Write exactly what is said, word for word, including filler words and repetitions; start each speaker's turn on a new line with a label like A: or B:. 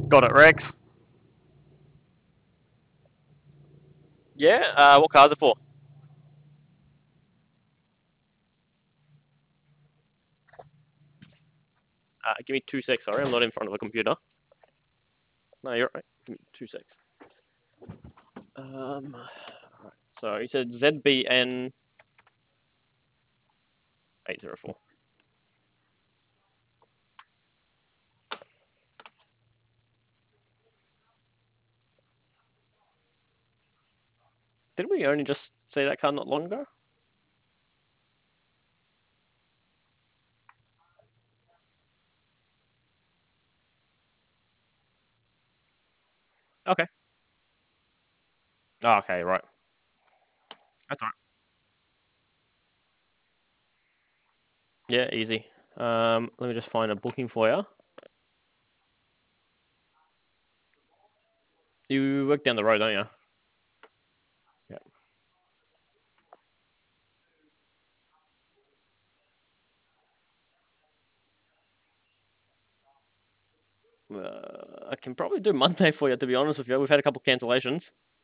A: Got it, Rex.
B: Yeah. Uh, what car's it for? Uh, give me two secs. Sorry, I'm not in front of a computer. No, you're right. Give me two secs. Um. Right. So you said Z B N eight zero four. Didn't we only just say that car not long ago? Okay. Oh, okay, right. That's all right. Yeah, easy. Um, let me just find a booking for you. You work down the road, don't you? Yeah. Uh, I can probably do Monday for you, to be honest with you. We've had a couple cancellations.